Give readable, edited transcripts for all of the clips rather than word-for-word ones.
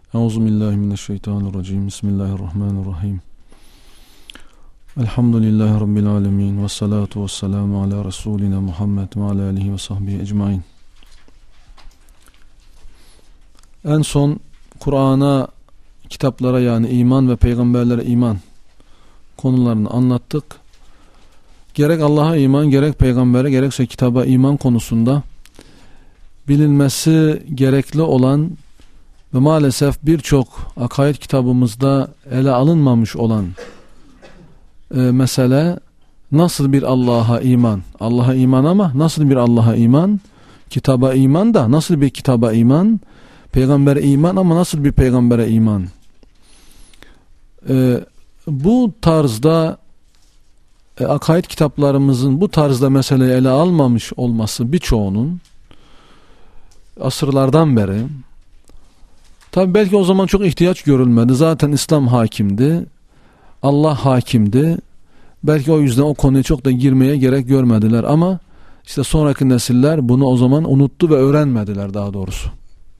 Euzubillahimineşşeytanirracim. Bismillahirrahmanirrahim. Elhamdülillahi Rabbil alemin. Ve salatu ve selamu ala Resulina Muhammed ve ala alihi ve sahbihi ecmain. En son Kur'an'a, kitaplara yani iman ve peygamberlere iman konularını anlattık. Gerek Allah'a iman, gerek peygambere, gerekse kitaba iman konusunda bilinmesi gerekli olan ve maalesef birçok akaid kitabımızda ele alınmamış olan mesele nasıl bir Allah'a iman? Allah'a iman ama nasıl bir Allah'a iman? Kitaba iman da nasıl bir kitaba iman? Peygambere iman ama nasıl bir peygambere iman? Bu tarzda akaid kitaplarımızın bu tarzda meseleyi ele almamış olması birçoğunun asırlardan beri, tabi belki o zaman çok ihtiyaç görülmedi. Zaten İslam hakimdi. Allah hakimdi. Belki o yüzden o konuya çok da girmeye gerek görmediler ama işte sonraki nesiller bunu o zaman unuttu ve öğrenmediler daha doğrusu.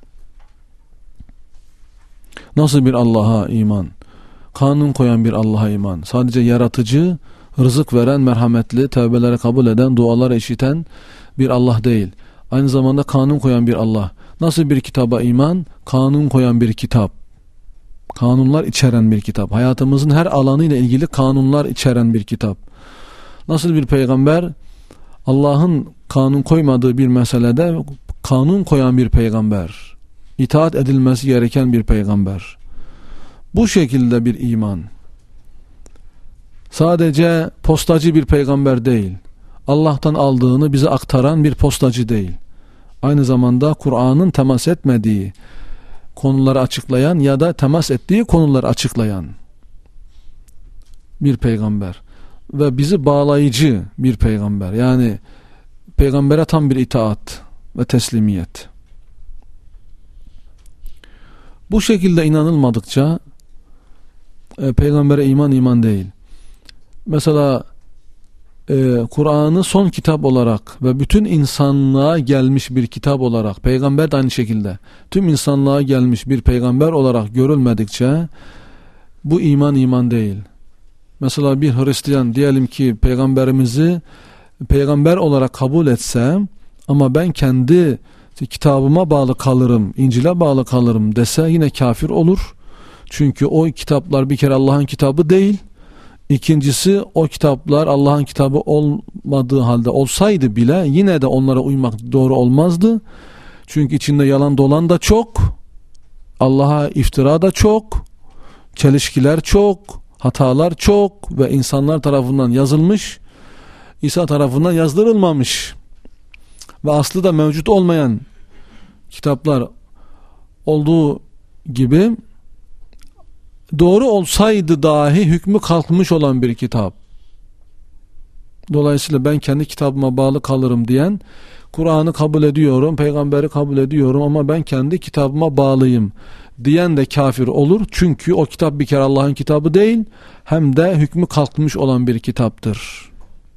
Nasıl bir Allah'a iman? Kanun koyan bir Allah'a iman. Sadece yaratıcı, rızık veren, merhametli, tevbeleri kabul eden, duaları işiten bir Allah değil. Aynı zamanda kanun koyan bir Allah. Nasıl bir kitaba iman? Kanun koyan bir kitap. Kanunlar içeren bir kitap. Hayatımızın her alanıyla ilgili kanunlar içeren bir kitap. Nasıl bir peygamber? Allah'ın kanun koymadığı bir meselede kanun koyan bir peygamber. İtaat edilmesi gereken bir peygamber. Bu şekilde bir iman. Sadece postacı bir peygamber değil. Allah'tan aldığını bize aktaran bir postacı değil. Aynı zamanda Kur'an'ın temas etmediği konuları açıklayan ya da temas ettiği konuları açıklayan bir peygamber. Ve bizi bağlayıcı bir peygamber. Yani peygambere tam bir itaat ve teslimiyet. Bu şekilde inanılmadıkça peygambere iman değil. Mesela Kur'an'ı son kitap olarak ve bütün insanlığa gelmiş bir kitap olarak, peygamber de aynı şekilde tüm insanlığa gelmiş bir peygamber olarak görülmedikçe bu iman değil. Mesela bir Hristiyan diyelim ki peygamberimizi peygamber olarak kabul etse ama ben kendi kitabıma bağlı kalırım, İncil'e bağlı kalırım dese yine kafir olur. Çünkü o kitaplar bir kere Allah'ın kitabı değil. İkincisi o kitaplar Allah'ın kitabı olmadığı halde olsaydı bile yine de onlara uymak doğru olmazdı. Çünkü içinde yalan dolan da çok, Allah'a iftira da çok, çelişkiler çok, hatalar çok ve insanlar tarafından yazılmış, İsa tarafından yazdırılmamış ve aslı da mevcut olmayan kitaplar olduğu gibi doğru olsaydı dahi hükmü kalkmış olan bir kitap. Dolayısıyla ben kendi kitabıma bağlı kalırım diyen, Kur'an'ı kabul ediyorum, peygamberi kabul ediyorum ama ben kendi kitabıma bağlıyım diyen de kafir olur. Çünkü o kitap bir kere Allah'ın kitabı değil, hem de hükmü kalkmış olan bir kitaptır.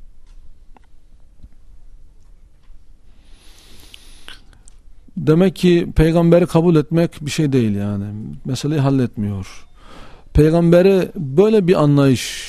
Demek ki peygamberi kabul etmek bir şey değil yani. Meseleyi halletmiyor. Peygamberi böyle bir anlayış,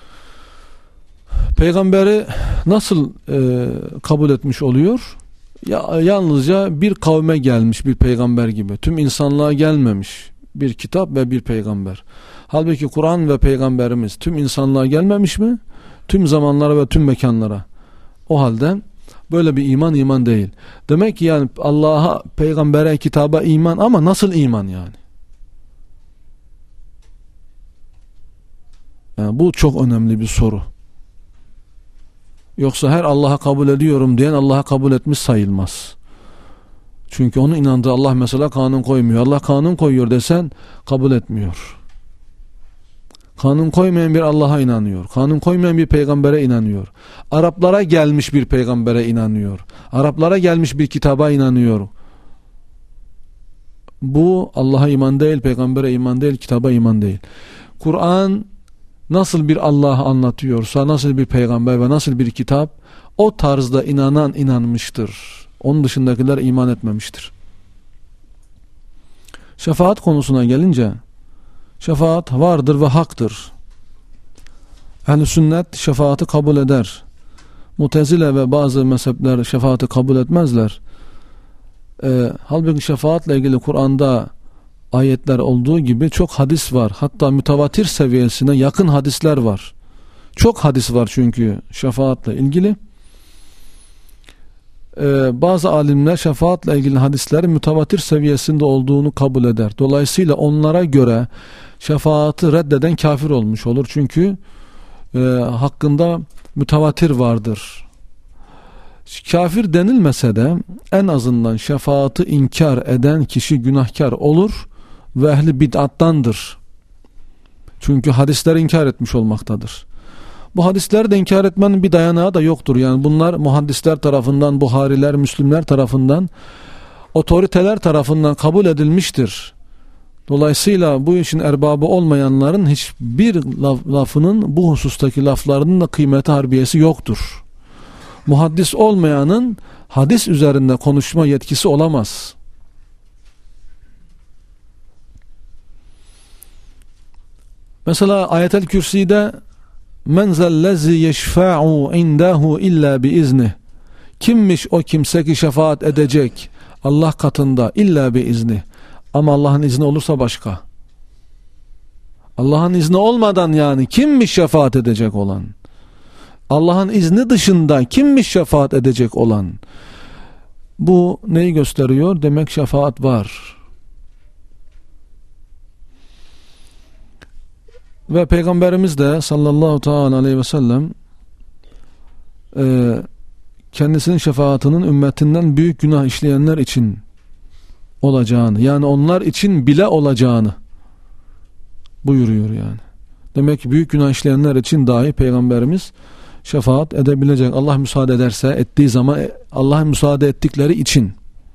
peygamberi nasıl kabul etmiş oluyor? Yalnızca bir kavme gelmiş bir peygamber gibi, tüm insanlığa gelmemiş bir kitap ve bir peygamber. Halbuki Kur'an ve peygamberimiz tüm insanlığa gelmemiş mi? Tüm zamanlara ve tüm mekanlara. O halde böyle bir iman değil. Demek ki yani Allah'a, peygambere, kitaba iman ama nasıl iman yani? Yani bu çok önemli bir soru. Yoksa her Allah'a kabul ediyorum diyen Allah'a kabul etmiş sayılmaz. Çünkü onun inandığı Allah mesela kanun koymuyor. Allah kanun koyuyor desen kabul etmiyor. Kanun koymayan bir Allah'a inanıyor. Kanun koymayan bir peygambere inanıyor. Araplara gelmiş bir peygambere inanıyor. Araplara gelmiş bir kitaba inanıyor. Bu Allah'a iman değil, peygambere iman değil, kitaba iman değil. Kur'an nasıl bir Allah anlatıyorsa, nasıl bir peygamber ve nasıl bir kitap, o tarzda inanan inanmıştır. Onun dışındakiler iman etmemiştir. Şefaat konusuna gelince, şefaat vardır ve haktır. Ehl-i sünnet şefaati kabul eder. Mutezile ve bazı mezhepler şefaati kabul etmezler. Halbuki şefaatle ilgili Kur'an'da ayetler olduğu gibi çok hadis var. Hatta mütevatir seviyesine yakın hadisler var. Çok hadis var çünkü şefaatle ilgili. Bazı alimler şefaatle ilgili hadislerin mütevatir seviyesinde olduğunu kabul eder. Dolayısıyla onlara göre şefaati reddeden kafir olmuş olur. Çünkü hakkında mütevatir vardır. Kafir denilmese de en azından şefaati inkar eden kişi günahkar olur ve ehli bid'attandır. Çünkü hadisleri inkar etmiş olmaktadır. Bu hadisleri de inkar etmenin bir dayanağı da yoktur. Yani bunlar muhaddisler tarafından, Buhariler, Müslimler tarafından, otoriteler tarafından kabul edilmiştir. Dolayısıyla bu işin erbabı olmayanların hiçbir lafının, bu husustaki laflarının da kıymeti harbiyesi yoktur. Muhaddis olmayanın hadis üzerinde konuşma yetkisi olamaz. Mesela Ayet-el Kürsi'de men zellezi yeşfa'u indahu illa biiznih. Kimmiş o kimse ki şefaat edecek Allah katında illa biiznih. Ama Allah'ın izni olursa başka. Allah'ın izni olmadan yani kimmiş şefaat edecek olan? Allah'ın izni dışında kimmiş şefaat edecek olan? Bu neyi gösteriyor? Demek şefaat var. Ve Peygamberimiz de sallallahu teala aleyhi ve sellem kendisinin şefaatinin ümmetinden büyük günah işleyenler için olacağını, yani onlar için bile olacağını buyuruyor yani. Demek ki büyük günah işleyenler için dahi Peygamberimiz şefaat edebilecek. Allah müsaade ederse, ettiği zaman, Allah müsaade ettikleri için.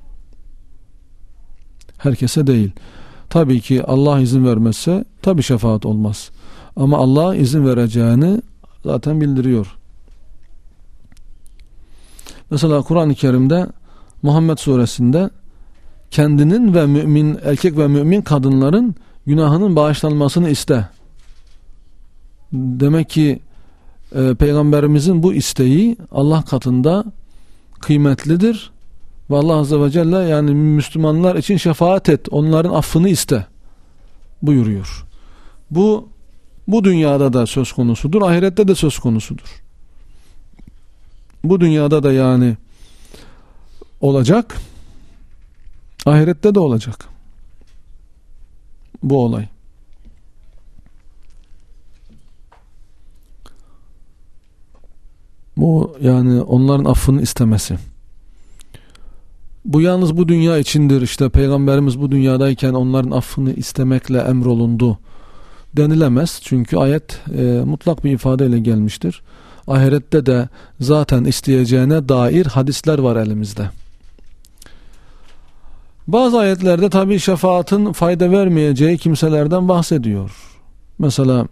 Herkese değil. Tabii ki Allah izin vermezse tabii şefaat olmaz. Ama Allah izin vereceğini zaten bildiriyor. Mesela Kur'an-ı Kerim'de Muhammed suresinde kendinin ve mümin erkek ve mümin kadınların günahının bağışlanmasını iste. Demek ki Peygamberimizin bu isteği Allah katında kıymetlidir ve Allah Azze ve Celle yani Müslümanlar için şefaat et, onların affını iste buyuruyor. Bu dünyada da söz konusudur, ahirette de söz konusudur. Bu dünyada da yani olacak, ahirette de olacak bu olay. Bu yani onların affını istemesi. Bu yalnız bu dünya içindir. İşte Peygamberimiz bu dünyadayken onların affını istemekle emrolundu denilemez. Çünkü ayet mutlak bir ifadeyle gelmiştir. Ahirette de zaten isteyeceğine dair hadisler var elimizde. Bazı ayetlerde tabii şefaatin fayda vermeyeceği kimselerden bahsediyor. Mesela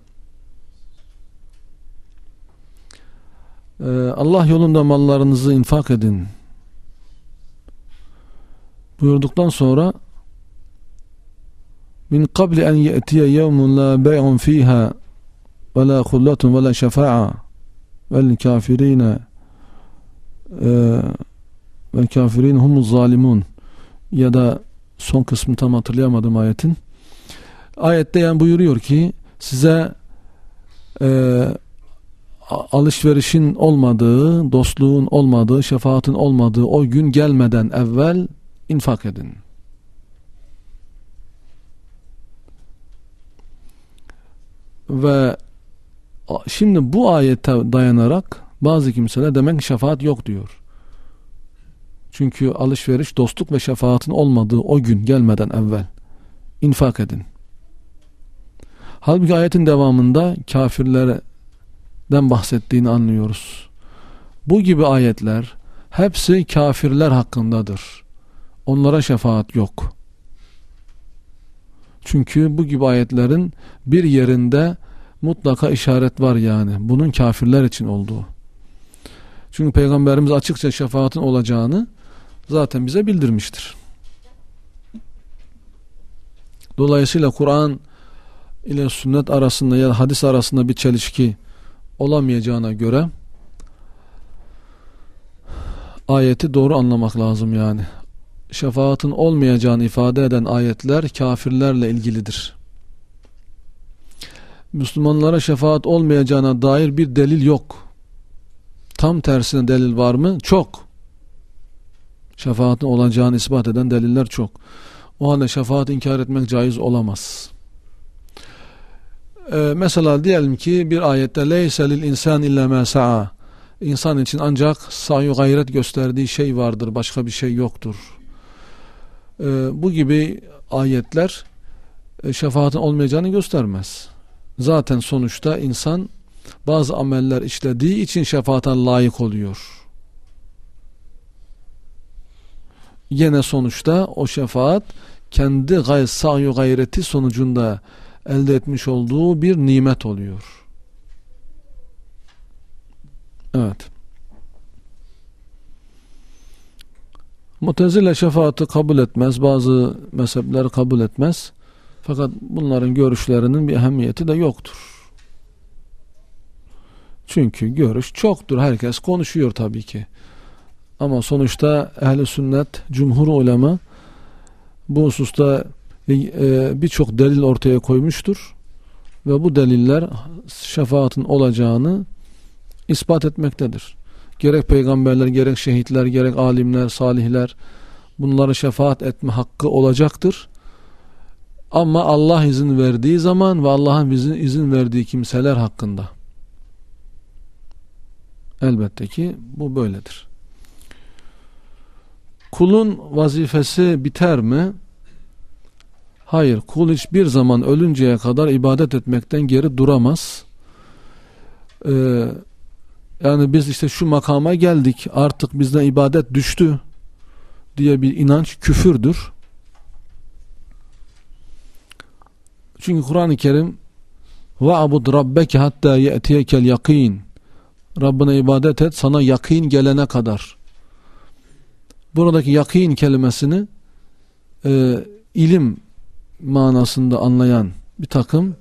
Allah yolunda mallarınızı infak edin buyurduktan sonra min qabli en ye'tiye yevmun la bey'un fiha ve la hulletun ve la şefa'a vel kafirine vel kafirin humuz zalimun, ya da son kısmını tam hatırlayamadım ayetin. Ayette yani buyuruyor ki size alışverişin olmadığı, dostluğun olmadığı, şefaatin olmadığı o gün gelmeden evvel infak edin. Ve şimdi bu ayete dayanarak bazı kimseler demek ki şefaat yok diyor. Çünkü alışveriş, dostluk ve şefaatin olmadığı o gün gelmeden evvel infak edin. Halbuki ayetin devamında kafirlerden bahsettiğini anlıyoruz. Bu gibi ayetler hepsi kafirler hakkındadır. Onlara şefaat yok. Çünkü bu gibi ayetlerin bir yerinde mutlaka işaret var yani. Bunun kafirler için olduğu. Çünkü Peygamberimiz açıkça şefaatin olacağını zaten bize bildirmiştir. Dolayısıyla Kur'an ile sünnet arasında ya da hadis arasında bir çelişki olamayacağına göre ayeti doğru anlamak lazım yani. Şefaatin olmayacağını ifade eden ayetler kafirlerle ilgilidir. Müslümanlara şefaat olmayacağına dair bir delil yok. Tam tersine delil var mı? Çok. Şefaatin olacağını ispat eden deliller çok. O halde şefaat inkar etmek caiz olamaz. Mesela diyelim ki bir ayette leyse lil insan illa ma sa'a. İnsan için ancak sa'i gayret gösterdiği şey vardır, başka bir şey yoktur. Bu gibi ayetler şefaatin olmayacağını göstermez. Zaten sonuçta insan bazı ameller işlediği için şefaate layık oluyor. Yine sonuçta o şefaat kendi sa'i gayreti sonucunda elde etmiş olduğu bir nimet oluyor. Evet. Mutezile şefaati kabul etmez. Bazı mezhepler kabul etmez. Fakat bunların görüşlerinin bir ehemmiyeti de yoktur. Çünkü görüş çoktur. Herkes konuşuyor tabii ki. Ama sonuçta ehl-i sünnet, cumhur ulema bu hususta birçok delil ortaya koymuştur. Ve bu deliller şefaatin olacağını ispat etmektedir. Gerek peygamberler, gerek şehitler, gerek alimler, salihler bunlara şefaat etme hakkı olacaktır. Ama Allah izin verdiği zaman ve Allah'ın izin verdiği kimseler hakkında. Elbette ki bu böyledir. Kulun vazifesi biter mi? Hayır, kul hiçbir zaman ölünceye kadar ibadet etmekten geri duramaz. Yani biz işte şu makama geldik, artık bizden ibadet düştü diye bir inanç küfürdür. Çünkü Kur'an-ı Kerim وَعْبُدْ رَبَّكَ حَتَّى يَأْتِيَكَ الْيَقِينَ Rabbine ibadet et sana yakin gelene kadar. Buradaki yakin kelimesini ilim manasında anlayan bir takım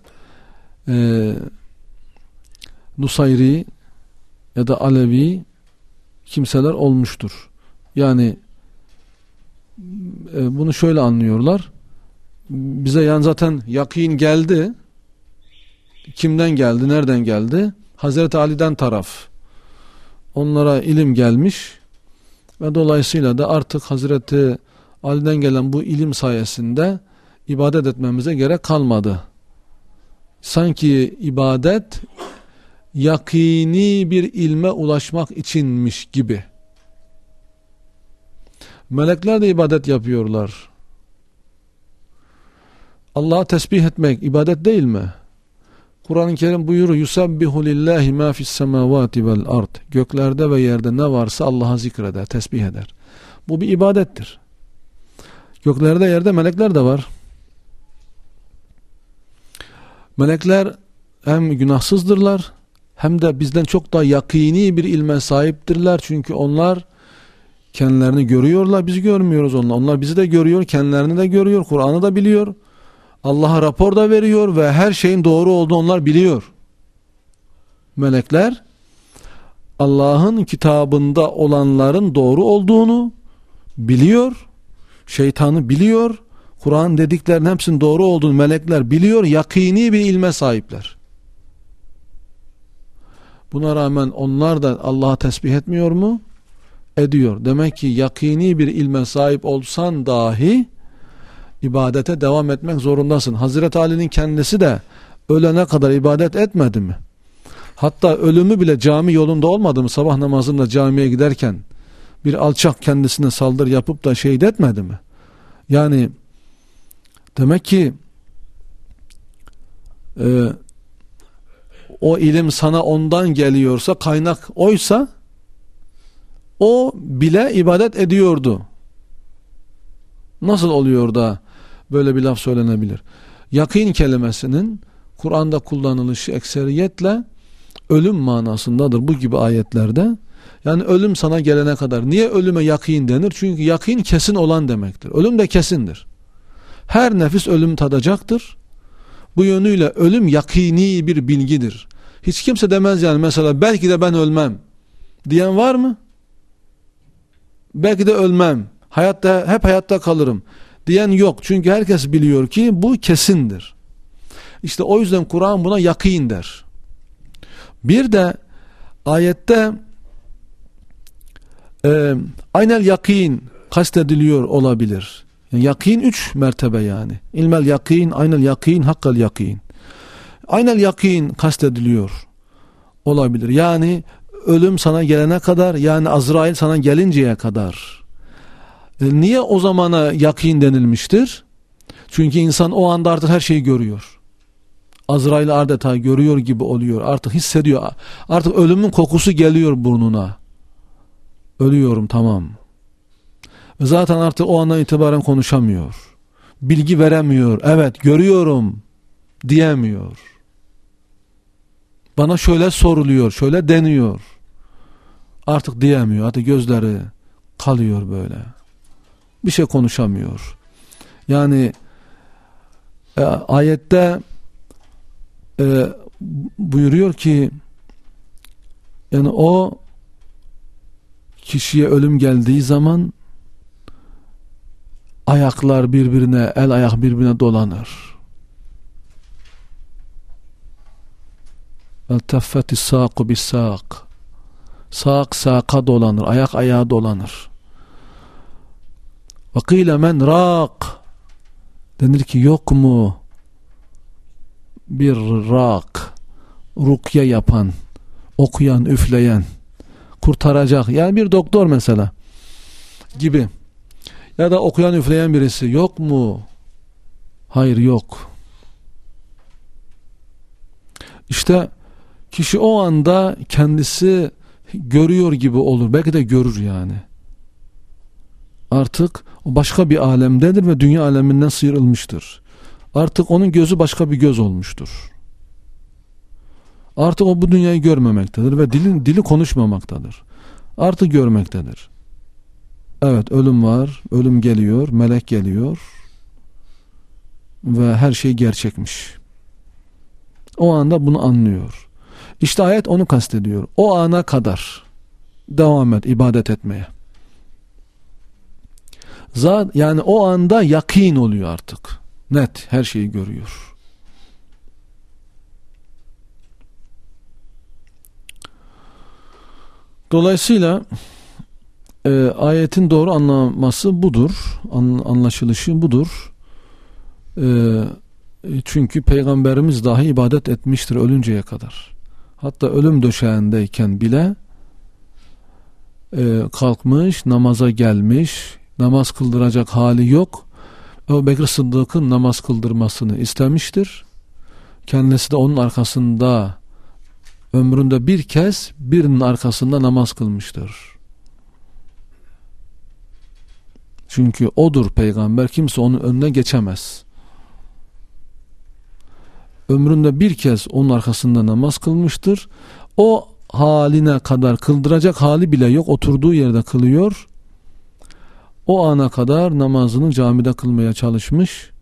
Nusayri ya da Alevi kimseler olmuştur. Yani bunu şöyle anlıyorlar. Bize yani zaten yakin geldi. Kimden geldi? Nereden geldi? Hazreti Ali'den taraf. Onlara ilim gelmiş ve dolayısıyla da artık Hazreti Ali'den gelen bu ilim sayesinde ibadet etmemize gerek kalmadı. Sanki ibadet yakini bir ilme ulaşmak içinmiş gibi. Melekler de ibadet yapıyorlar. Allah'a tesbih etmek ibadet değil mi? Kur'an-ı Kerim buyuruyor yusabbihu lillahi ma fis semavati vel ard. Göklerde ve yerde ne varsa Allah'a zikreder, tesbih eder. Bu bir ibadettir. Göklerde yerde melekler de var. Melekler hem günahsızdırlar hem de bizden çok daha yakini bir ilme sahiptirler. Çünkü onlar kendilerini görüyorlar, biz görmüyoruz onlar. Onlar bizi de görüyor, kendilerini de görüyor, Kur'an'ı da biliyor. Allah'a rapor da veriyor ve her şeyin doğru olduğunu onlar biliyor. Melekler Allah'ın kitabında olanların doğru olduğunu biliyor. Şeytanı biliyor. Kur'an dediklerinin hepsinin doğru olduğunu melekler biliyor. Yakini bir ilme sahipler. Buna rağmen onlar da Allah'a tesbih etmiyor mu? Ediyor. Demek ki yakini bir ilme sahip olsan dahi ibadete devam etmek zorundasın. Hazreti Ali'nin kendisi de ölene kadar ibadet etmedi mi? Hatta ölümü bile cami yolunda olmadı mı? Sabah namazında camiye giderken bir alçak kendisine saldırı yapıp da şehit etmedi mi? Yani demek ki o ilim sana ondan geliyorsa, kaynak oysa o bile ibadet ediyordu. Nasıl oluyor da böyle bir laf söylenebilir? Yakin kelimesinin Kur'an'da kullanılışı ekseriyetle ölüm manasındadır bu gibi ayetlerde. Yani ölüm sana gelene kadar. Niye ölüme yakin denir? Çünkü yakin kesin olan demektir. Ölüm de kesindir. Her nefis ölüm tadacaktır. Bu yönüyle ölüm yakini bir bilgidir. Hiç kimse demez yani mesela belki de ben ölmem diyen var mı? Belki de ölmem. Hep hayatta kalırım diyen yok. Çünkü herkes biliyor ki bu kesindir. İşte o yüzden Kur'an buna yakin der. Bir de ayette aynel yakin kastediliyor olabilir. Yani yakin 3 mertebe yani. İlmel yakin, aynel yakin, hakkal yakin. Aynel yakin kastediliyor olabilir. Yani ölüm sana gelene kadar, yani Azrail sana gelinceye kadar. Niye o zamana yakin denilmiştir? Çünkü insan o anda artık her şeyi görüyor. Azrail adeta görüyor gibi oluyor. Artık hissediyor. Artık ölümün kokusu geliyor burnuna. Ölüyorum, tamam. Zaten artık o andan itibaren konuşamıyor. Bilgi veremiyor. Evet, görüyorum diyemiyor. Bana şöyle soruluyor, şöyle deniyor. Artık diyemiyor. Artık gözleri kalıyor böyle. Bir şey konuşamıyor. Yani ayette buyuruyor ki yani o kişiye ölüm geldiği zaman ayaklar birbirine, el ayak birbirine dolanır. Elteffetis sâku bis sâk. Sâk sâka dolanır, ayak ayağa dolanır. Ve kîle men râk. Denir ki yok mu bir râk, rukye yapan, okuyan, üfleyen, kurtaracak. Yani bir doktor mesela gibi. Ya da okuyan, üfleyen birisi yok mu? Hayır, yok. İşte kişi o anda kendisi görüyor gibi olur. Belki de görür yani. Artık o başka bir alemdedir ve dünya aleminden sıyrılmıştır. Artık onun gözü başka bir göz olmuştur. Artık o bu dünyayı görmemektedir ve dili konuşmamaktadır. Artık görmektedir. Evet, ölüm var, ölüm geliyor, melek geliyor ve her şey gerçekmiş. O anda bunu anlıyor. İşte ayet onu kastediyor. O ana kadar devam et ibadet etmeye. Yani o anda yakin oluyor artık. Net, her şeyi görüyor. Dolayısıyla ayetin doğru anlaması budur. Anlaşılışı budur. Çünkü Peygamberimiz dahi ibadet etmiştir ölünceye kadar. Hatta ölüm döşeğindeyken bile kalkmış, namaza gelmiş, namaz kıldıracak hali yok. Ebu Bekir Sıddık'ın namaz kıldırmasını istemiştir. Kendisi de onun arkasında ömründe bir kez birinin arkasında namaz kılmıştır. Çünkü odur peygamber, kimse onun önüne geçemez. Ömründe bir kez onun arkasında namaz kılmıştır. O haline kadar kıldıracak hali bile yok. Oturduğu yerde kılıyor. O ana kadar namazını camide kılmaya çalışmış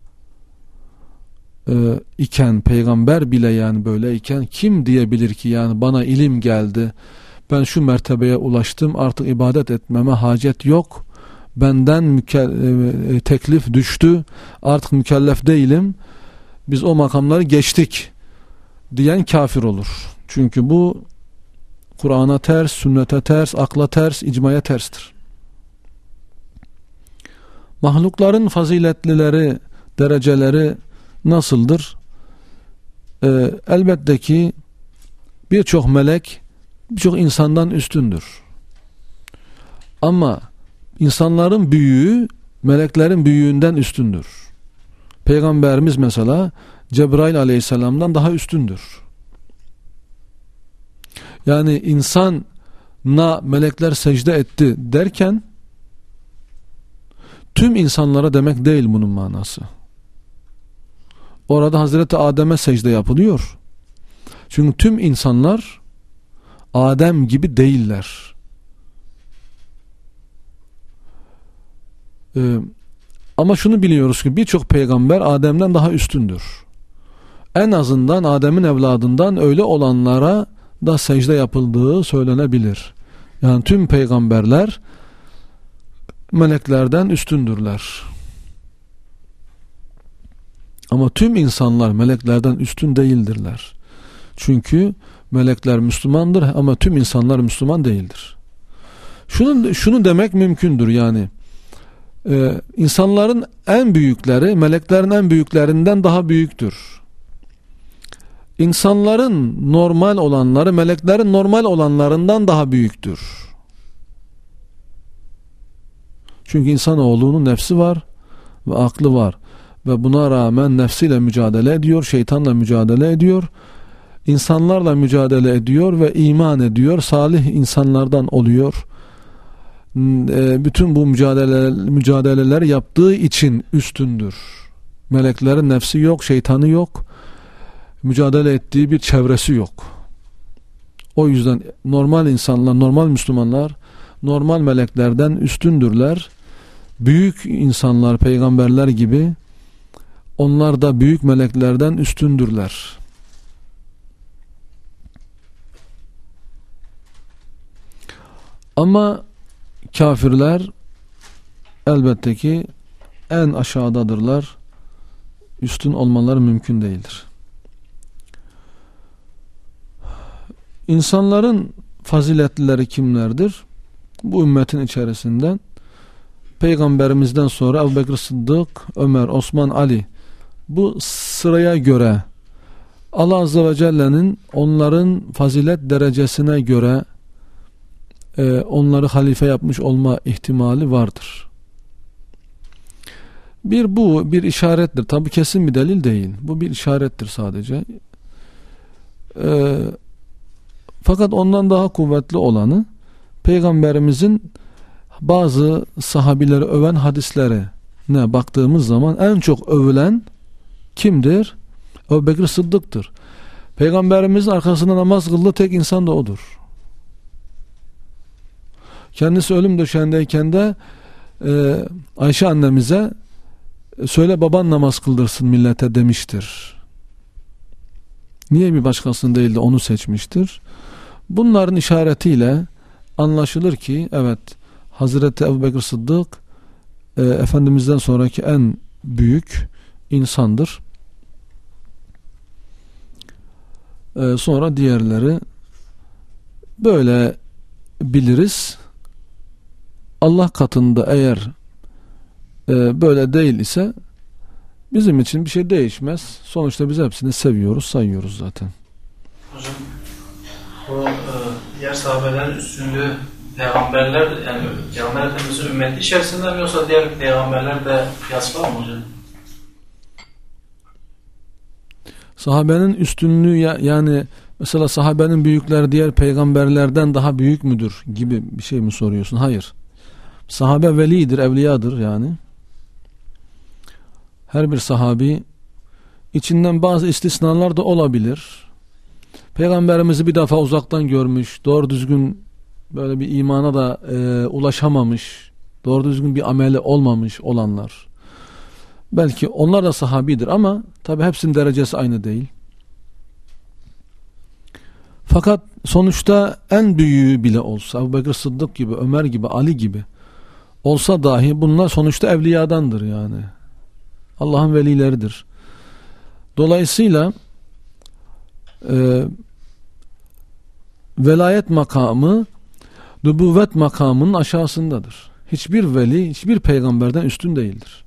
iken, peygamber bile yani böyle iken kim diyebilir ki yani bana ilim geldi, ben şu mertebeye ulaştım, artık ibadet etmeme hacet yok, benden teklif düştü, artık mükellef değilim, biz o makamları geçtik diyen kafir olur. Çünkü bu Kur'an'a ters, sünnete ters, akla ters, icmaya terstir. Mahlukların faziletlileri, dereceleri nasıldır? Elbette ki birçok melek birçok insandan üstündür. Ama insanların büyüğü meleklerin büyüğünden üstündür. Peygamberimiz mesela Cebrail aleyhisselamdan daha üstündür. Yani insana melekler secde etti derken tüm insanlara demek değil bunun manası. Orada Hazreti Adem'e secde yapılıyor. Çünkü tüm insanlar Adem gibi değiller. Ama şunu biliyoruz ki birçok peygamber Adem'den daha üstündür. En azından Adem'in evladından öyle olanlara da secde yapıldığı söylenebilir. Yani tüm peygamberler meleklerden üstündürler. Ama tüm insanlar meleklerden üstün değildirler. Çünkü melekler Müslümandır ama tüm insanlar Müslüman değildir. Şunu demek mümkündür yani. İnsanların en büyükleri meleklerin en büyüklerinden daha büyüktür. İnsanların normal olanları meleklerin normal olanlarından daha büyüktür. Çünkü insanoğlunun nefsi var ve aklı var. Ve buna rağmen nefsiyle mücadele ediyor, şeytanla mücadele ediyor, insanlarla mücadele ediyor ve iman ediyor, salih insanlardan oluyor. Bütün bu mücadeleler yaptığı için üstündür. Meleklerin nefsi yok, şeytanı yok, mücadele ettiği bir çevresi yok. O yüzden normal insanlar, normal Müslümanlar normal meleklerden üstündürler. Büyük insanlar, peygamberler gibi onlar da büyük meleklerden üstündürler. Ama kafirler elbette ki en aşağıdadırlar. Üstün olmaları mümkün değildir. İnsanların faziletlileri kimlerdir? Bu ümmetin içerisinden Peygamberimizden sonra Ebu Bekir Sıddık, Ömer, Osman, Ali, bu sıraya göre Allah Azze ve Celle'nin onların fazilet derecesine göre onları halife yapmış olma ihtimali vardır. Bu bir işarettir. Tabi kesin bir delil değil. Bu bir işarettir sadece. Fakat ondan daha kuvvetli olanı Peygamberimizin bazı sahabileri öven hadislerine baktığımız zaman en çok övülen kimdir? Ebu Bekir Sıddık'tır. Peygamberimizin arkasında namaz kıldığı tek insan da odur. Kendisi ölüm döşeğindeyken de Ayşe annemize söyle baban namaz kıldırsın millete demiştir. Niye bir başkasını değil de onu seçmiştir? Bunların işaretiyle anlaşılır ki evet, Hazreti Ebu Bekir Sıddık Efendimiz'den sonraki en büyük insandır. Sonra diğerleri böyle biliriz. Allah katında eğer böyle değil ise bizim için bir şey değişmez. Sonuçta biz hepsini seviyoruz, sayıyoruz zaten. Hocam o diğer sahabelerin üstünlüğü peygamberler, yani Peygamber Efendimiz'in ümmeti içerisinde mi yoksa diğer peygamberler de kıyas var mı hocam? Sahabenin üstünlüğü yani mesela sahabenin büyükleri diğer peygamberlerden daha büyük müdür gibi bir şey mi soruyorsun? Hayır. Sahabe velidir, evliyadır yani. Her bir sahabi, içinden bazı istisnalar da olabilir. Peygamberimizi bir defa uzaktan görmüş, doğru düzgün böyle bir imana da ulaşamamış, doğru düzgün bir ameli olmamış olanlar. Belki onlar da sahabidir ama tabi hepsinin derecesi aynı değil. Fakat sonuçta en büyüğü bile olsa, Ebu Bekir Sıddık gibi, Ömer gibi, Ali gibi olsa dahi bunlar sonuçta evliyadandır yani. Allah'ın velileridir. Dolayısıyla velayet makamı nübüvvet makamının aşağısındadır. Hiçbir veli, hiçbir peygamberden üstün değildir.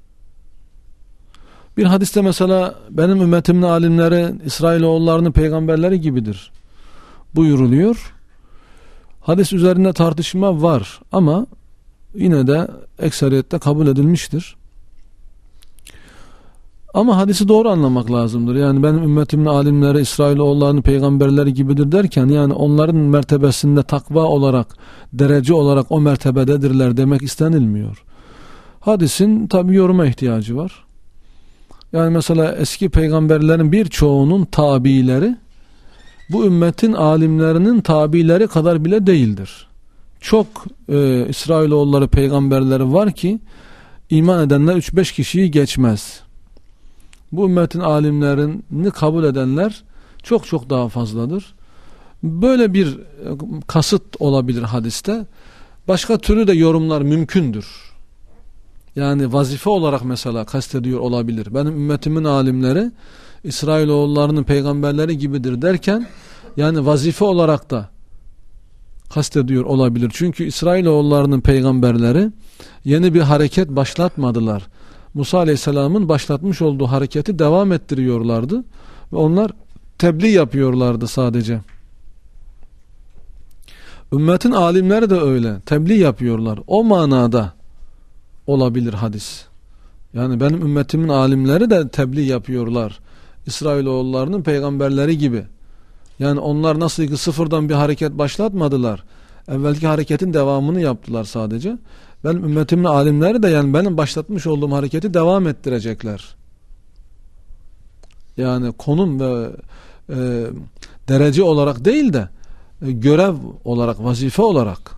Bir hadiste mesela benim ümmetimin alimleri İsrailoğullarının peygamberleri gibidir buyuruluyor. Hadis üzerinde tartışma var ama yine de ekseriyette kabul edilmiştir. Ama hadisi doğru anlamak lazımdır. Yani benim ümmetimin alimleri İsrailoğullarının peygamberleri gibidir derken yani onların mertebesinde takva olarak, derece olarak o mertebededirler demek istenilmiyor. Hadisin tabi yoruma ihtiyacı var. Yani mesela eski peygamberlerin birçoğunun tabileri bu ümmetin alimlerinin tabileri kadar bile değildir. Çok İsrailoğulları peygamberleri var ki iman edenler 3-5 kişiyi geçmez. Bu ümmetin alimlerini kabul edenler çok çok daha fazladır. Böyle bir kasıt olabilir hadiste. Başka türlü de yorumlar mümkündür. Yani vazife olarak mesela kastediyor olabilir. Benim ümmetimin alimleri İsrailoğullarının peygamberleri gibidir derken yani vazife olarak da kastediyor olabilir. Çünkü İsrailoğullarının peygamberleri yeni bir hareket başlatmadılar. Musa Aleyhisselam'ın başlatmış olduğu hareketi devam ettiriyorlardı ve onlar tebliğ yapıyorlardı sadece. Ümmetin alimleri de öyle tebliğ yapıyorlar. O manada olabilir hadis. Yani benim ümmetimin alimleri de tebliğ yapıyorlar. İsrailoğullarının peygamberleri gibi. Yani onlar nasıl ki sıfırdan bir hareket başlatmadılar. Evvelki hareketin devamını yaptılar sadece. Benim ümmetimin alimleri de yani benim başlatmış olduğum hareketi devam ettirecekler. Yani konum ve derece olarak değil de görev olarak, vazife olarak.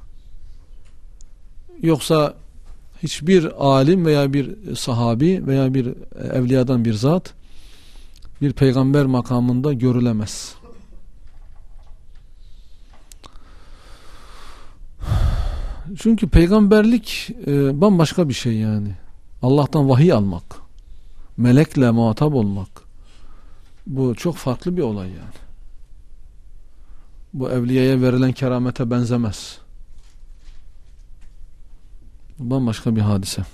Yoksa hiçbir alim veya bir sahabi veya bir evliyadan bir zat bir peygamber makamında görülemez. Çünkü peygamberlik bambaşka bir şey yani. Allah'tan vahiy almak, melekle muhatap olmak, bu çok farklı bir olay yani. Bu evliyaya verilen keramete benzemez. Bambaşka bir hadise.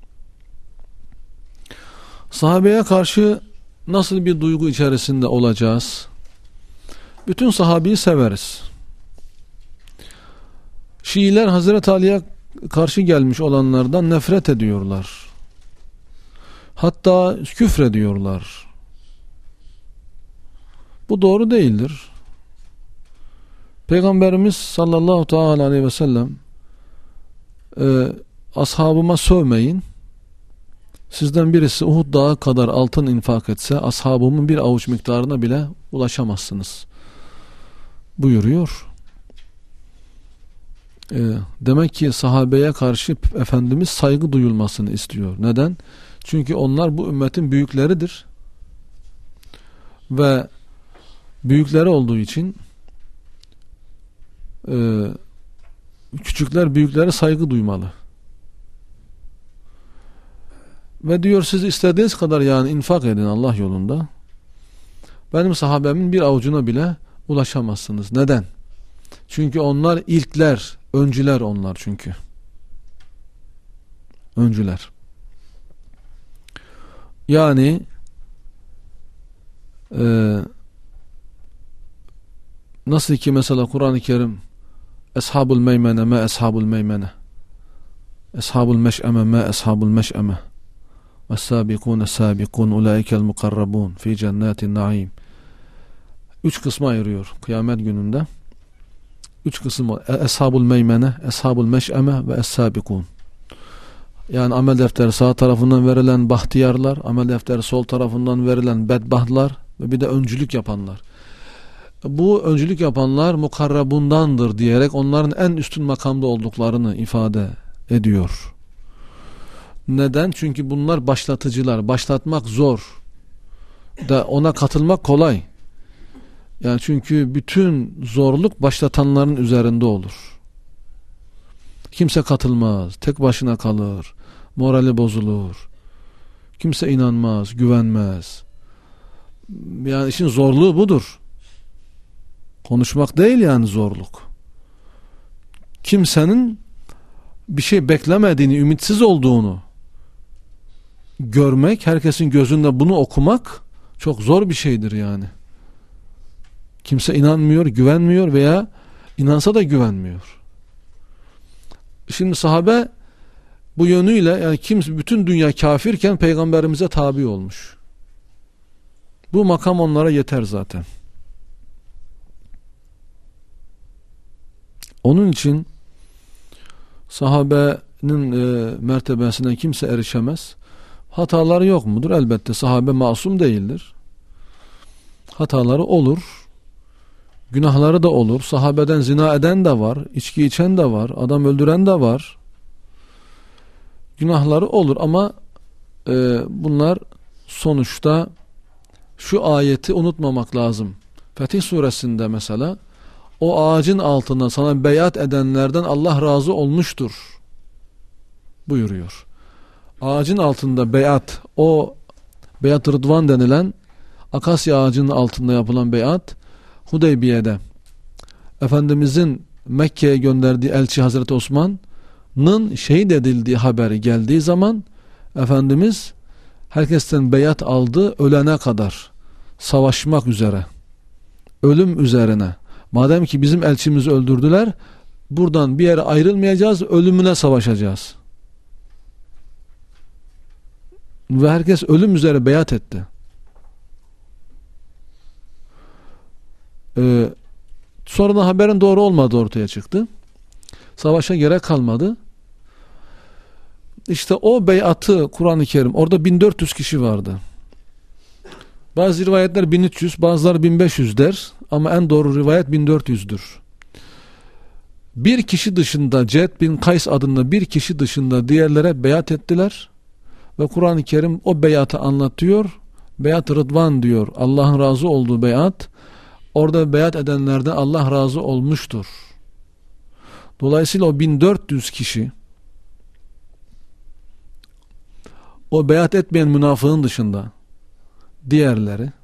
Sahabeye karşı nasıl bir duygu içerisinde olacağız? Bütün sahabeyi severiz. Şiiler Hazreti Ali'ye karşı gelmiş olanlardan nefret ediyorlar. Hatta küfrediyorlar. Bu doğru değildir. Peygamberimiz sallallahu teala aleyhi ve sellem ashabıma sövmeyin. Sizden birisi Uhud dağı kadar altın infak etse ashabımın bir avuç miktarına bile ulaşamazsınız buyuruyor. Demek ki sahabeye karşı Efendimiz saygı duyulmasını istiyor. Neden? Çünkü onlar bu ümmetin büyükleridir. Ve büyükleri olduğu için küçükler büyüklere saygı duymalı. Ve diyor siz istediğiniz kadar yani infak edin Allah yolunda. Benim sahabemin bir avucuna bile ulaşamazsınız. Neden? Çünkü onlar ilkler, öncüler onlar çünkü. Öncüler. Yani nasıl ki mesela Kur'an-ı Kerim Eshabul meymene ma eshabul meymene, Eshabul meş'eme ma eshabul meş'eme, Ves-sâbikûne sâbikûn ulâikel mukarrabûn fî cennetin naîm. 3 kısma ayırıyor kıyamet gününde. 3 kısım var. Eshabul meymene, Eshabul meş'eme ve Es-sâbikûn. Yani amel defteri sağ tarafından verilen bahtiyarlar, amel defteri sol tarafından verilen bedbahtlar ve bir de öncülük yapanlar. Bu öncülük yapanlar mukarrabundandır diyerek onların en üstün makamda olduklarını ifade ediyor. Neden? Çünkü bunlar başlatıcılar. Başlatmak zor. Da ona katılmak kolay. Yani çünkü bütün zorluk başlatanların üzerinde olur. Kimse katılmaz. Tek başına kalır. Morali bozulur. Kimse inanmaz, güvenmez. Yani işin zorluğu budur. Konuşmak değil yani zorluk. Kimsenin bir şey beklemediğini, ümitsiz olduğunu görmek, herkesin gözünde bunu okumak çok zor bir şeydir yani. Kimse inanmıyor, güvenmiyor veya inansa da güvenmiyor. Şimdi sahabe bu yönüyle yani bütün dünya kafirken peygamberimize tabi olmuş. Bu makam onlara yeter zaten. Onun için sahabenin mertebesine kimse erişemez. Hataları yok mudur? Elbette sahabe masum değildir. Hataları olur. Günahları da olur. Sahabeden zina eden de var. İçki içen de var. Adam öldüren de var. günahları olur ama bunlar sonuçta şu ayeti unutmamak lazım. Fetih suresinde mesela o ağacın altında sana beyat edenlerden Allah razı olmuştur buyuruyor. Ağacın altında beyat, o beyat Rıdvan denilen akasya ağacının altında yapılan beyat Hudeybiye'de Efendimizin Mekke'ye gönderdiği elçi Hazreti Osman'ın şehit edildiği haberi geldiği zaman Efendimiz herkesten beyat aldı, ölene kadar savaşmak üzere, ölüm üzerine. Madem ki bizim elçimizi öldürdüler, buradan bir yere ayrılmayacağız, ölümüne savaşacağız. Ve herkes ölüm üzere beyat etti. Sonradan haberin doğru olmadığı ortaya çıktı. Savaşa gerek kalmadı. İşte o beyatı Kur'an-ı Kerim, orada 1400 kişi vardı. Bazı rivayetler 1300, bazıları 1500 der ama en doğru rivayet 1400'dür. Bir kişi dışında, Ced bin Kays adında bir kişi dışında diğerlere beyat ettiler ve Kur'an-ı Kerim o beyatı anlatıyor. Beyat Rıdvan diyor, Allah'ın razı olduğu beyat. Orada beyat edenlerden Allah razı olmuştur. Dolayısıyla o 1400 kişi, o beyat etmeyen münafığın dışında diğerleri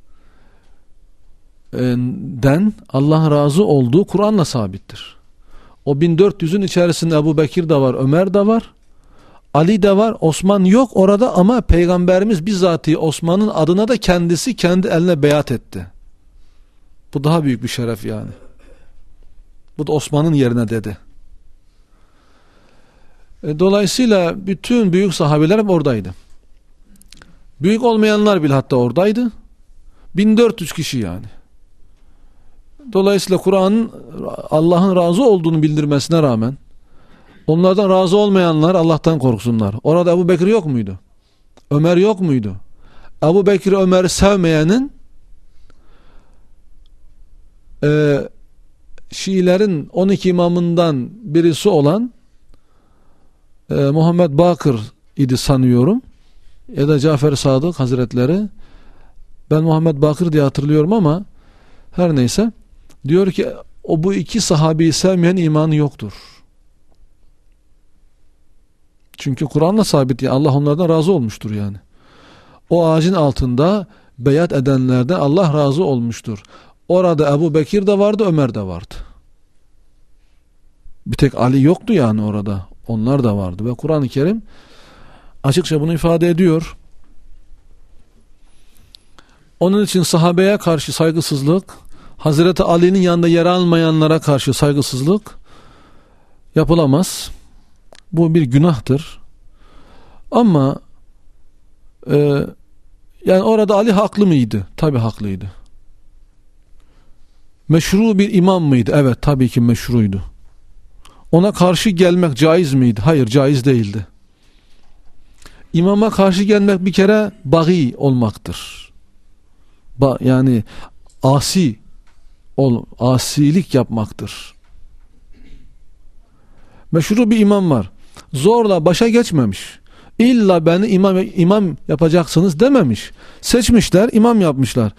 den Allah'ın razı olduğu Kur'an'la sabittir. O 1400'ün içerisinde Ebu Bekir de var, Ömer de var, Ali de var, Osman yok orada ama Peygamberimiz bizzatihi Osman'ın adına da kendisi kendi eline beyat etti. Bu daha büyük bir şeref yani. Bu da Osman'ın yerine dedi. Dolayısıyla bütün büyük sahabeler hep oradaydı. Büyük olmayanlar bile hatta oradaydı. 1400 kişi yani. Dolayısıyla Kur'an'ın Allah'ın razı olduğunu bildirmesine rağmen onlardan razı olmayanlar Allah'tan korksunlar. Orada Ebu Bekir yok muydu? Ömer yok muydu? Ebu Bekir Ömer'i sevmeyenin Şiilerin 12 imamından birisi olan Muhammed Bakır idi sanıyorum, ya da Cafer Sadık Hazretleri, ben Muhammed Bakır diye hatırlıyorum ama her neyse, diyor ki bu iki sahabeyi sevmeyen imanı yoktur. Çünkü Kur'an'la sabit ya, Allah onlardan razı olmuştur yani. O ağacın altında beyat edenlerden Allah razı olmuştur. Orada Ebu Bekir de vardı, Ömer de vardı. Bir tek Ali yoktu yani orada. Onlar da vardı ve Kur'an-ı Kerim açıkça bunu ifade ediyor. Onun için sahabeye karşı saygısızlık, Hazreti Ali'nin yanında yer almayanlara karşı saygısızlık yapılamaz. Bu bir günahtır. Ama yani orada Ali haklı mıydı? Tabii haklıydı. Meşru bir imam mıydı? Evet, tabii ki meşruydu. Ona karşı gelmek caiz miydi? Hayır, caiz değildi. İmama karşı gelmek bir kere bagi olmaktır. Yani asilik yapmaktır. Meşru bir imam var. Zorla başa geçmemiş. İlla beni imam yapacaksınız dememiş. Seçmişler, imam yapmışlar.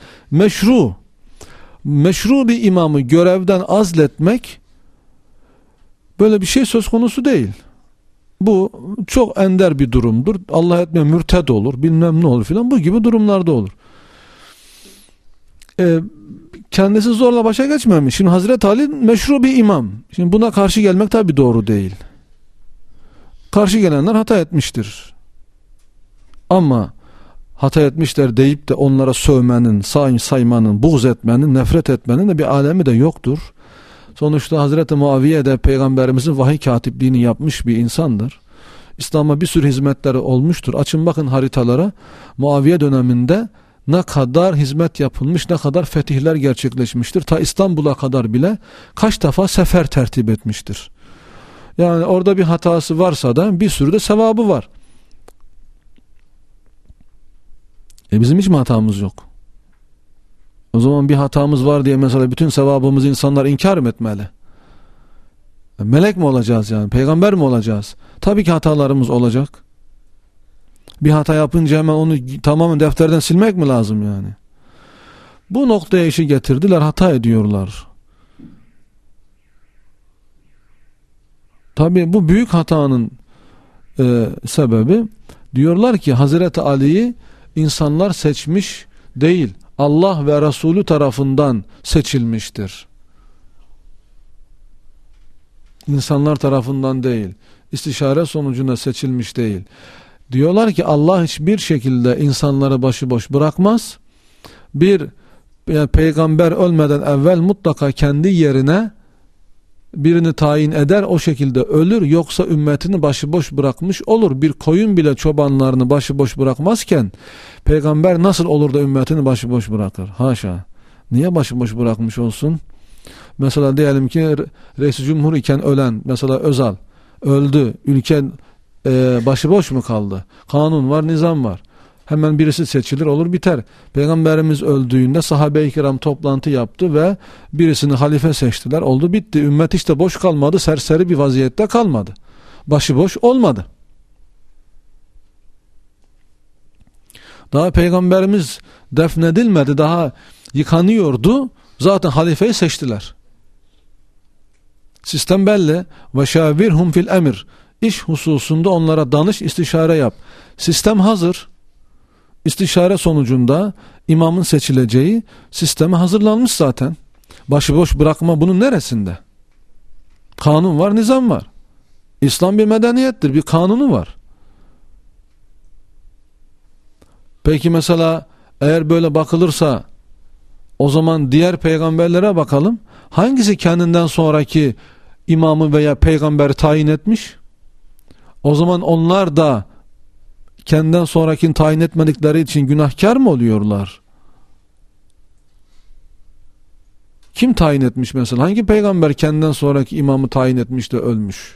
Meşru bir imamı görevden azletmek, böyle bir şey söz konusu değil. Bu çok ender bir durumdur. Allah etmeye mürted olur, bilmem ne olur filan, bu gibi durumlarda olur. Kendisi zorla başa geçmemiş. Şimdi Hazreti Ali meşru bir imam. Şimdi buna karşı gelmek tabii doğru değil. Karşı gelenler hata etmiştir. Ama hata etmişler deyip de onlara sövmenin, saymanın, buğz etmenin, nefret etmenin de bir alemi de yoktur. Sonuçta Hazreti Muaviye de Peygamberimizin vahiy katipliğini yapmış bir insandır. İslam'a bir sürü hizmetleri olmuştur. Açın bakın haritalara, Muaviye döneminde ne kadar hizmet yapılmış, ne kadar fetihler gerçekleşmiştir. Ta İstanbul'a kadar bile kaç defa sefer tertip etmiştir. Yani orada bir hatası varsa da bir sürü de sevabı var. Bizim hiç mi hatamız yok? O zaman bir hatamız var diye mesela bütün sevabımızı insanlar inkar mı etmeli? Melek mi olacağız yani? Peygamber mi olacağız? Tabii ki hatalarımız olacak. Bir hata yapınca hemen onu tamamen defterden silmek mi lazım yani? Bu noktaya işi getirdiler, hata ediyorlar. Tabii bu büyük hatanın sebebi, diyorlar ki Hazreti Ali'yi insanlar seçmiş değil, Allah ve Resulü tarafından seçilmiştir. İnsanlar tarafından değil, istişare sonucunda seçilmiş değil. Diyorlar ki Allah hiçbir şekilde insanları başıboş bırakmaz. Yani peygamber ölmeden evvel mutlaka kendi yerine birini tayin eder, o şekilde ölür, yoksa ümmetini başıboş bırakmış olur. Bir koyun bile çobanlarını başıboş bırakmazken peygamber nasıl olur da ümmetini başıboş bırakır? Haşa. Niye başıboş bırakmış olsun? Mesela diyelim ki Reis-i Cumhur iken ölen, mesela Özal öldü, ülke başıboş mu kaldı? Kanun var, nizam var. Hemen birisi seçilir, olur biter. Peygamberimiz öldüğünde sahabe-i kiram toplantı yaptı ve birisini halife seçtiler. Oldu bitti. Ümmet işte boş kalmadı, serseri bir vaziyette kalmadı. Başıboş olmadı. Daha peygamberimiz defnedilmedi, daha yıkanıyordu. Zaten halifeyi seçtiler. Sistem belli. Ve şavirhum fil emir. İş hususunda onlara danış, istişare yap. Sistem hazır. İstişare sonucunda imamın seçileceği sistemi hazırlanmış zaten. Başıboş bırakma bunun neresinde? Kanun var, nizam var. İslam bir medeniyettir, bir kanunu var. Peki mesela eğer böyle bakılırsa o zaman diğer peygamberlere bakalım. Hangisi kendinden sonraki imamı veya peygamberi tayin etmiş? O zaman onlar da kendinden sonrakini tayin etmedikleri için günahkar mı oluyorlar? Kim tayin etmiş mesela? Hangi peygamber kendinden sonraki imamı tayin etmiş de ölmüş?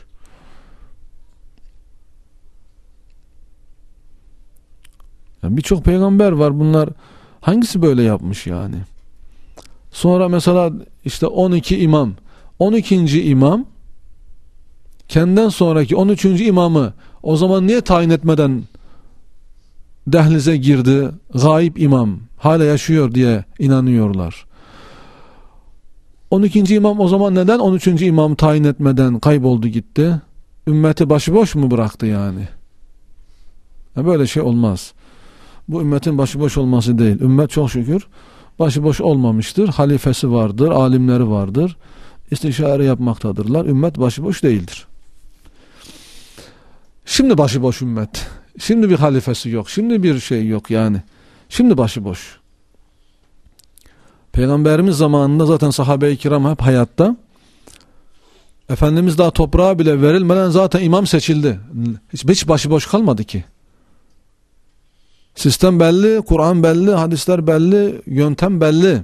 Yani birçok peygamber var, bunlar hangisi böyle yapmış yani? Sonra mesela işte 12 imam, 12. imam kendinden sonraki 13. imamı o zaman niye tayin etmeden dehlize girdi? Gayip imam hala yaşıyor diye inanıyorlar. 12. imam o zaman neden 13. imam tayin etmeden kayboldu gitti? Ümmeti başıboş mu bıraktı yani? Böyle şey olmaz. Bu ümmetin başıboş olması değil. Ümmet çok şükür başıboş olmamıştır. Halifesi vardır, alimleri vardır. İstişare yapmaktadırlar. Ümmet başıboş değildir. Şimdi başıboş ümmet. Şimdi bir halifesi yok. Şimdi bir şey yok yani. Şimdi başıboş. Peygamberimiz zamanında zaten sahabe-i kiram hep hayatta. Efendimiz daha toprağa bile verilmeden zaten imam seçildi. Hiç başıboş kalmadı ki. Sistem belli, Kur'an belli, hadisler belli, yöntem belli.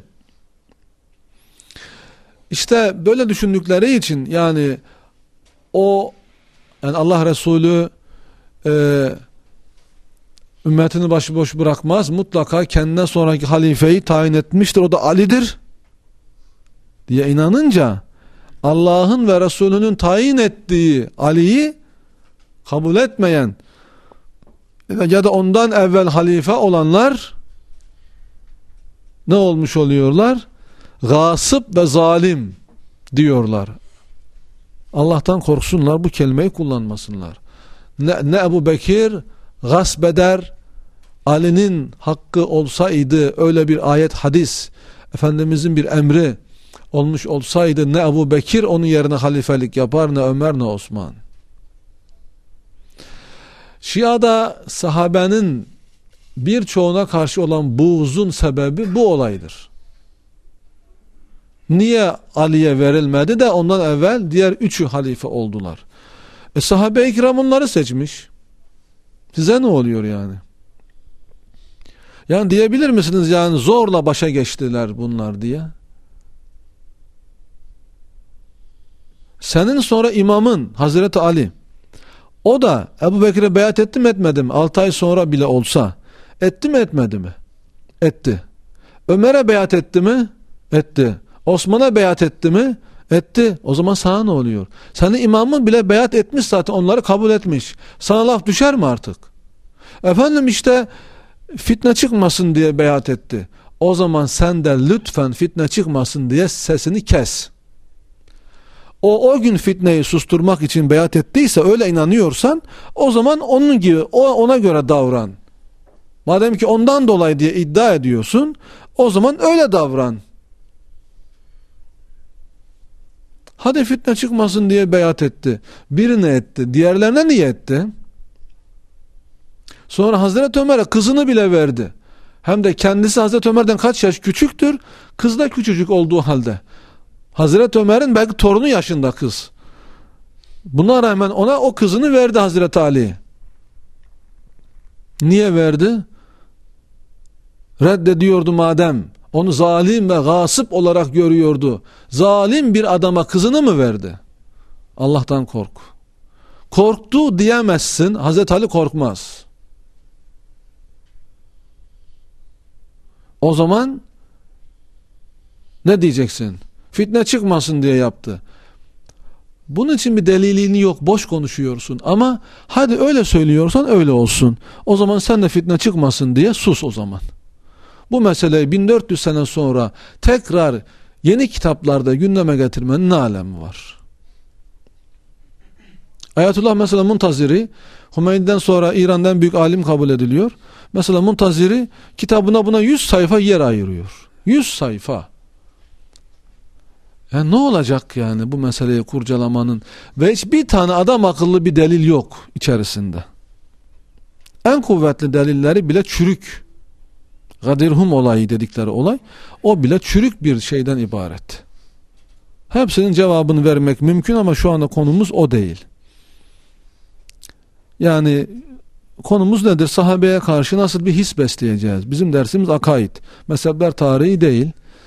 İşte böyle düşündükleri için yani Allah Resulü ümmetini başıboş bırakmaz. Mutlaka kendine sonraki halifeyi tayin etmiştir. O da Ali'dir diye inanınca Allah'ın ve Resulünün tayin ettiği Ali'yi kabul etmeyen ya da ondan evvel halife olanlar ne olmuş oluyorlar? Gasıp ve zalim diyorlar. Allah'tan korksunlar, bu kelimeyi kullanmasınlar. Ne Ebu Bekir gasp eder, Ali'nin hakkı olsaydı, öyle bir ayet hadis Efendimizin bir emri olmuş olsaydı, ne Ebu Bekir onun yerine halifelik yapar, ne Ömer ne Osman. Şia'da sahabenin birçoğuna karşı olan buğzun sebebi bu olaydır. Niye Ali'ye verilmedi de ondan evvel diğer üçü halife oldular? Sahabe-i kiram onları seçmiş. Size ne oluyor yani? Yani diyebilir misiniz yani zorla başa geçtiler bunlar diye? Senin sonra imamın Hazreti Ali, o da Ebu Bekir'e beyat etti mi etmedi mi? 6 ay sonra bile olsa etti mi etmedi mi? Etti. Ömer'e beyat etti mi? Etti. Osman'a beyat etti mi? Etti. O zaman sana ne oluyor? Senin imamın bile beyat etmiş zaten, onları kabul etmiş. Sana laf düşer mi artık? Efendim işte fitne çıkmasın diye beyat etti. O zaman sen de lütfen fitne çıkmasın diye sesini kes. O gün fitneyi susturmak için beyat ettiyse, öyle inanıyorsan, o zaman onun gibi, ona göre davran. Madem ki ondan dolayı diye iddia ediyorsun, o zaman öyle davran. Hadi fitne çıkmasın diye beyat etti. Birine etti. Diğerlerine niye etti? Sonra Hazreti Ömer'e kızını bile verdi. Hem de kendisi Hazreti Ömer'den kaç yaş küçüktür? Kız da küçücük olduğu halde. Hazreti Ömer'in belki torunu yaşında kız. Buna rağmen ona o kızını verdi Hazreti Ali. Niye verdi? Reddediyordu madem. Onu zalim ve gasip olarak görüyordu. Zalim bir adama kızını mı verdi? Allah'tan kork. Korktu diyemezsin. Hazreti Ali korkmaz. O zaman ne diyeceksin? Fitne çıkmasın diye yaptı. Bunun için bir delilini yok. Boş konuşuyorsun. Ama hadi öyle söylüyorsan öyle olsun. O zaman sen de fitne çıkmasın diye sus o zaman. Bu meseleyi 1400 sene sonra tekrar yeni kitaplarda gündeme getirmenin ne alemi var? Ayetullah mesela Muntaziri, Hümeyni'den sonra İran'dan büyük alim kabul ediliyor. Mesela Muntaziri kitabına buna 100 sayfa yer ayırıyor. 100 sayfa. Yani ne olacak yani bu meseleyi kurcalamanın? Ve hiçbir tane adam akıllı bir delil yok içerisinde. En kuvvetli delilleri bile çürük. Gadirhum olayı dedikleri olay, o bile çürük bir şeyden ibaret. Hepsinin cevabını vermek mümkün ama şu anda konumuz o değil. Yani konumuz nedir? Sahabeye karşı nasıl bir his besleyeceğiz? Bizim dersimiz akaid. Mezhepler tarihi değil.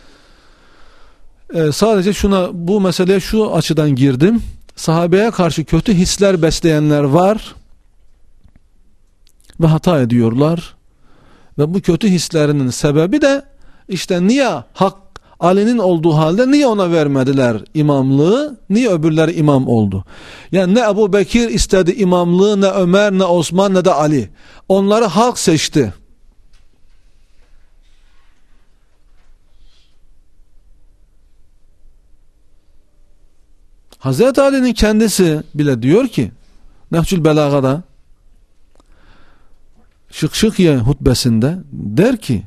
Sadece bu meseleye şu açıdan girdim. Sahabeye karşı kötü hisler besleyenler var ve hata ediyorlar. Ve bu kötü hislerinin sebebi de işte niye hak Ali'nin olduğu halde niye ona vermediler imamlığı, niye öbürleri imam oldu? Yani ne Ebu Bekir istedi imamlığı, ne Ömer, ne Osman, ne de Ali. Onları halk seçti. Hazreti Ali'nin kendisi bile diyor ki Nehcül Belaga'da, Şıkşıkiye hutbesinde der ki,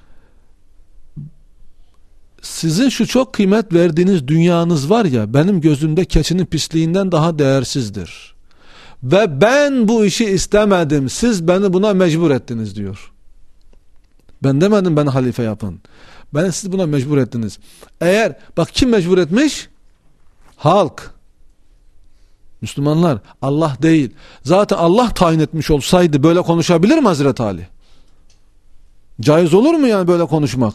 sizin şu çok kıymet verdiğiniz dünyanız var ya, benim gözümde keçinin pisliğinden daha değersizdir. Ve ben bu işi istemedim. Siz beni buna mecbur ettiniz diyor. Ben demedim beni halife yapın. Siz buna mecbur ettiniz. Bak kim mecbur etmiş? Halk. Müslümanlar. Allah değil. Zaten Allah tayin etmiş olsaydı böyle konuşabilir mi Hazreti Ali? Caiz olur mu yani böyle konuşmak?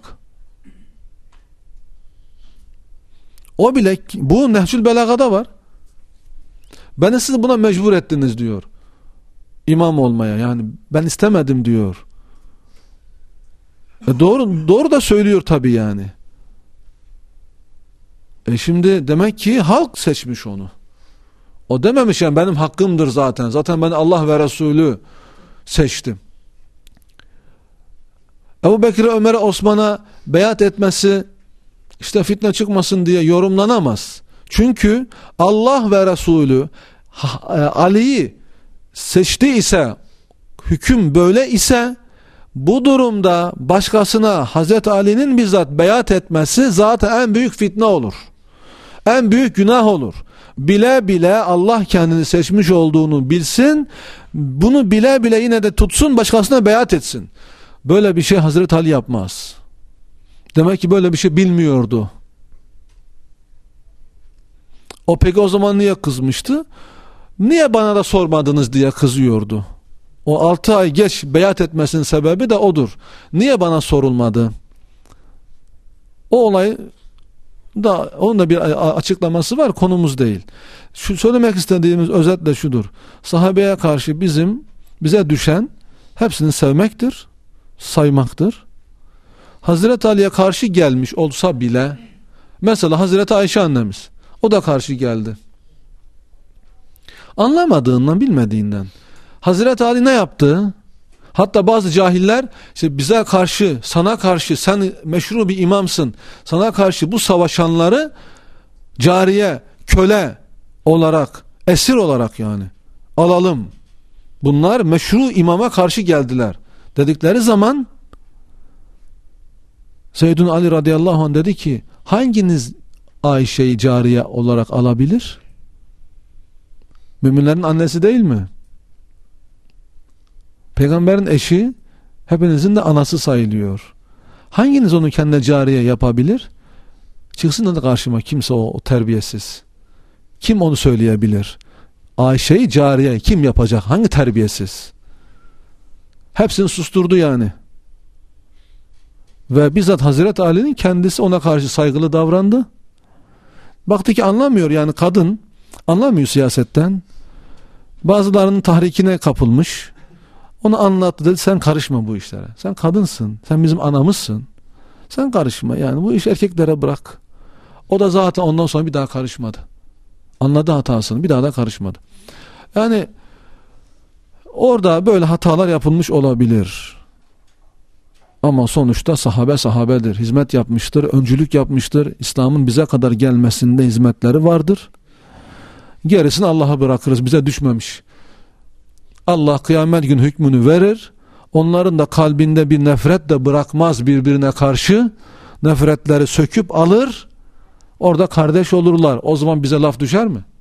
O bile, bu Nehcül Belaga'da var. Beni siz buna mecbur ettiniz diyor. İmam olmaya, yani ben istemedim diyor. Doğru da söylüyor tabii yani. Şimdi demek ki halk seçmiş onu. O dememiş yani benim hakkımdır zaten. Zaten ben Allah ve Resulü seçtim. Ebu Bekir'e, Ömer'e, Osman'a beyat etmesi işte fitne çıkmasın diye yorumlanamaz. Çünkü Allah ve Resulü Ali'yi seçti ise, hüküm böyle ise, bu durumda başkasına Hazreti Ali'nin bizzat beyat etmesi zaten en büyük fitne olur. En büyük günah olur. Bile bile Allah kendini seçmiş olduğunu bilsin, bunu bile bile yine de tutsun, başkasına beyat etsin. Böyle bir şey Hazreti Ali yapmaz. Demek ki böyle bir şey bilmiyordu. O peki o zaman niye kızmıştı? Niye bana da sormadınız diye kızıyordu. O 6 ay geç beyat etmesinin sebebi de odur. Niye bana sorulmadı? O olay da, onun da bir açıklaması var, konumuz değil. Söylemek istediğimiz özetle şudur. Sahabeye karşı bize düşen hepsini sevmektir, saymaktır. Hazreti Ali'ye karşı gelmiş olsa bile, mesela Hazreti Ayşe annemiz, O da karşı geldi. Anlamadığından, bilmediğinden. Hazreti Ali ne yaptı? Hatta bazı cahiller işte bize karşı, sana karşı, sen meşru bir imamsın, sana karşı bu savaşanları cariye, köle olarak, esir olarak yani alalım. Bunlar meşru imama karşı geldiler dedikleri zaman Seyyidun Ali radıyallahu anh dedi ki, hanginiz Ayşe'yi cariye olarak alabilir? Müminlerin annesi değil mi? Peygamberin eşi hepinizin de anası sayılıyor. Hanginiz onu kendine cariye yapabilir? Çıksın da karşıma kimse o terbiyesiz. Kim onu söyleyebilir? Ayşe'yi cariye kim yapacak? Hangi terbiyesiz? Hepsini susturdu yani. Ve bizzat Hazreti Ali'nin kendisi ona karşı saygılı davrandı. Baktı ki anlamıyor yani, kadın anlamıyor siyasetten. Bazılarının tahrikine kapılmış. Onu anlattı, dedi sen karışma bu işlere. Sen kadınsın. Sen bizim anamızsın. Sen karışma yani, bu iş erkeklere bırak. O da zaten ondan sonra bir daha karışmadı. Anladı hatasını, bir daha da karışmadı. Yani orada böyle hatalar yapılmış olabilir. Ama sonuçta sahabe sahabedir. Hizmet yapmıştır, öncülük yapmıştır. İslam'ın bize kadar gelmesinde hizmetleri vardır. Gerisini Allah'a bırakırız. Bize düşmemiş. Allah kıyamet günü hükmünü verir. Onların da kalbinde bir nefret de bırakmaz birbirine karşı. Nefretleri söküp alır. Orada kardeş olurlar. O zaman bize laf düşer mi?